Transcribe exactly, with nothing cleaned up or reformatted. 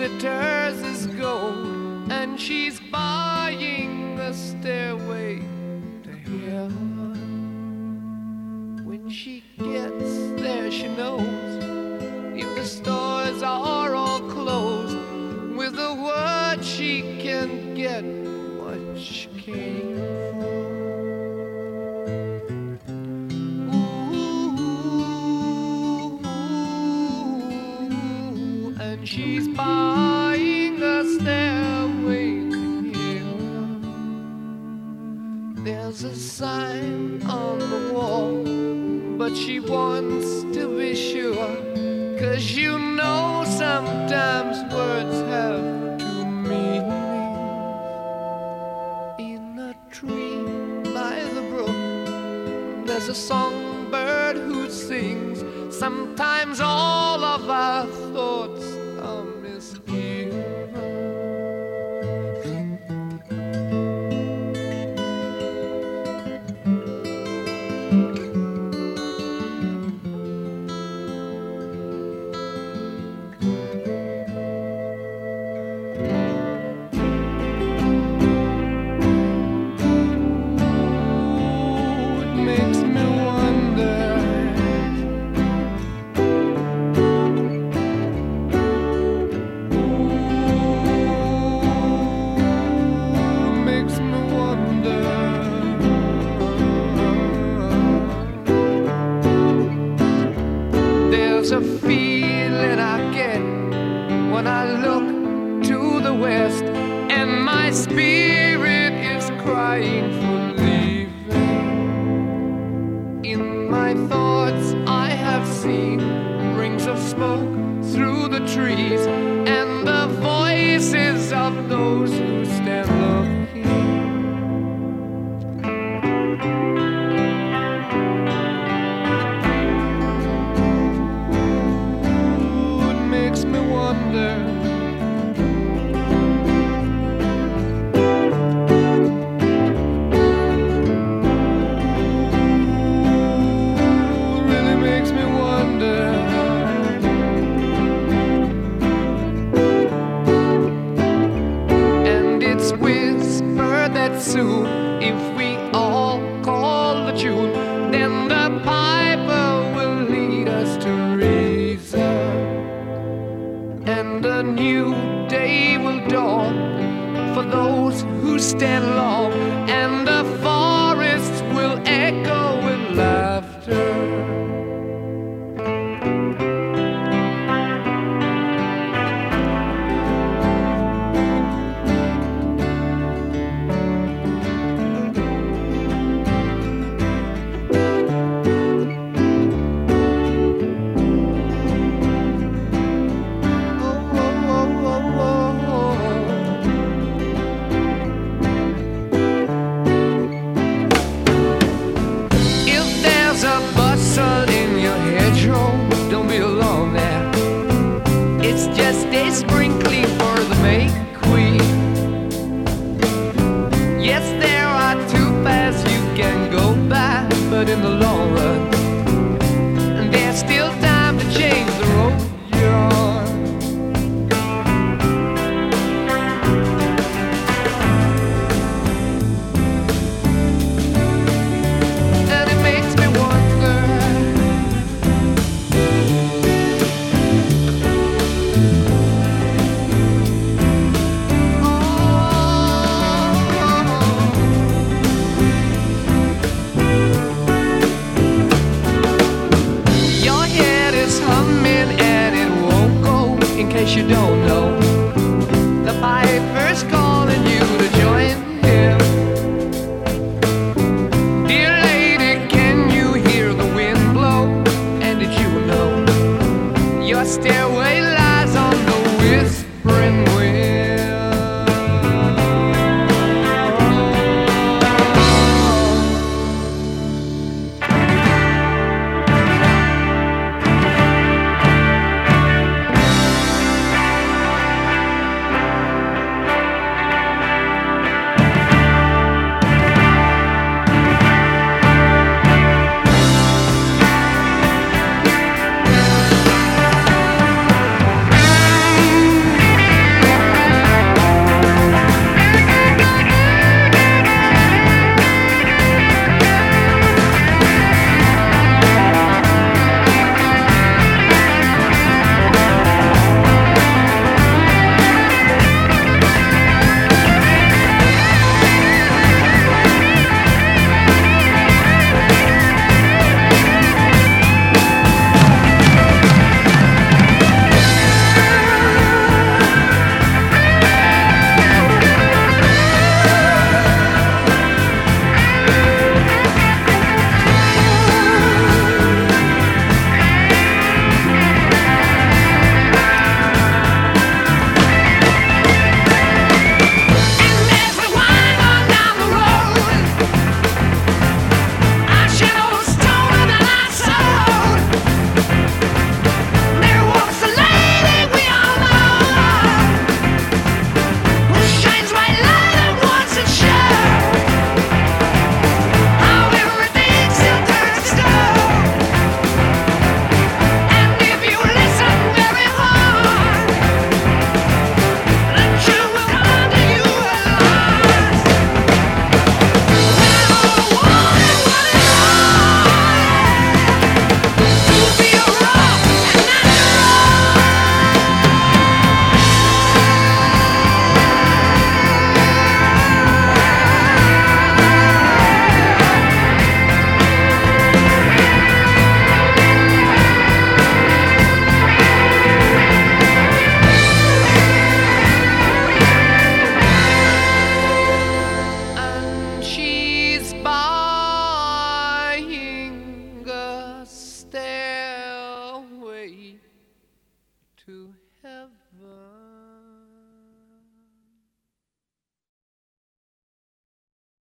glitters as gold, and she's buying a stairway to heaven. When she gets there, she knows if the stores are all closed, with a word she can get what she came for. Ooh, and she's buying a stairway to heaven. There's a sign on the wall, but she wants to be sure, 'cause you know sometimes words have two meanings. In a tree by the brook, there's a songbird who sings. Sometimes all of our thoughts are misgiven. There's a feeling I get when I look to the west, and my spirit is crying for leaving. In my thoughts I have seen rings of smoke through the trees, and the voices of those who stand looking. Soon, if we all call the tune, then the piper will lead us to reason, and a new day will dawn for those who stand long, and the forests will echo with laughter. Don't be alone there. It's just a sprinkling for the May Queen. Yes, there are two paths you can go by, but in the long run, there's still time to change the road you're on. And it makes me wonder, in case you don't know, the piper's calling